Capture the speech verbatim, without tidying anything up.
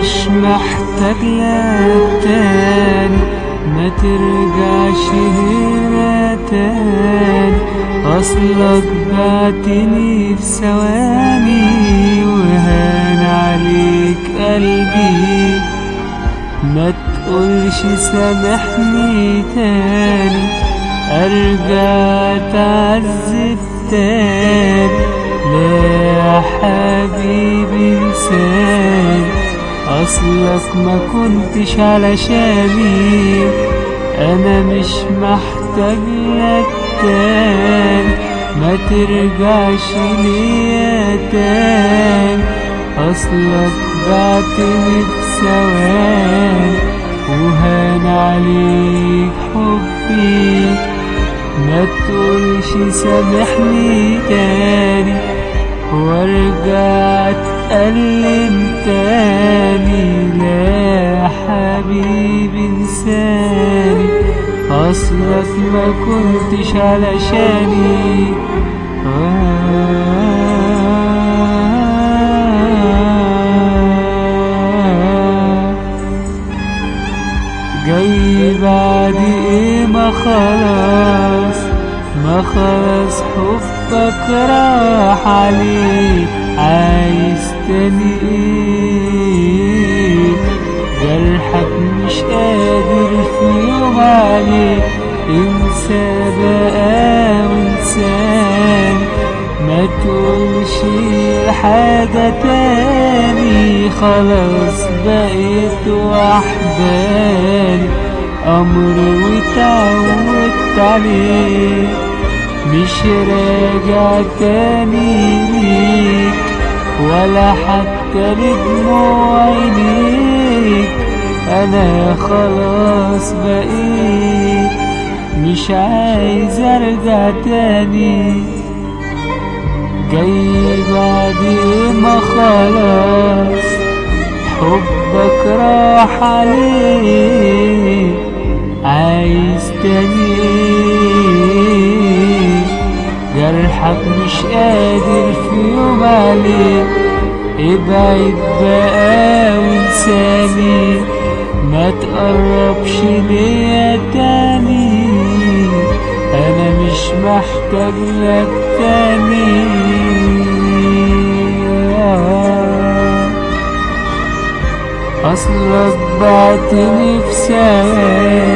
مش محتاج لك تاني، ما ترجعش هنا تاني، اصلك بعتني في ثواني وهان عليك قلبي. ما تقولش سامحني تاني ارجع تعذب تاني، لا يا حبيبي انساني، اصلك ما كنتش علشاني، انا مش محتاج لك تاني، ما ترجعش ليا تاني، اصلك بعتني بثواني وهان عليك حبي. ما تقولش سامحني تاني وارجع اتألم تاني، لا يا حبيبي انساني، اصلك ما كنتش علشاني. آه جاي بعد ايه؟ ما خلاص ما خلاص حبك راح عليه، عايز تاني ايه؟ جرحك مش قادر في يوم عليه، انسى بقى وانساني، ما تقولش حاجة تاني، خلاص بقيت وحداني، أمر واتعودت عليه، مش راجع تاني ليك ولا حتى لدموع عينيك، أنا خلاص بقيت مش عايز أرجع تاني. جاي بعد ما خلاص حبك راح عليه، عايز تاني ايه؟ جرحك مش قادر في يوم عليه، ابعد بقى وانساني، ما تقربش ليا تاني، انا مش محتاج لك تاني. اصلك بعتني في ثواني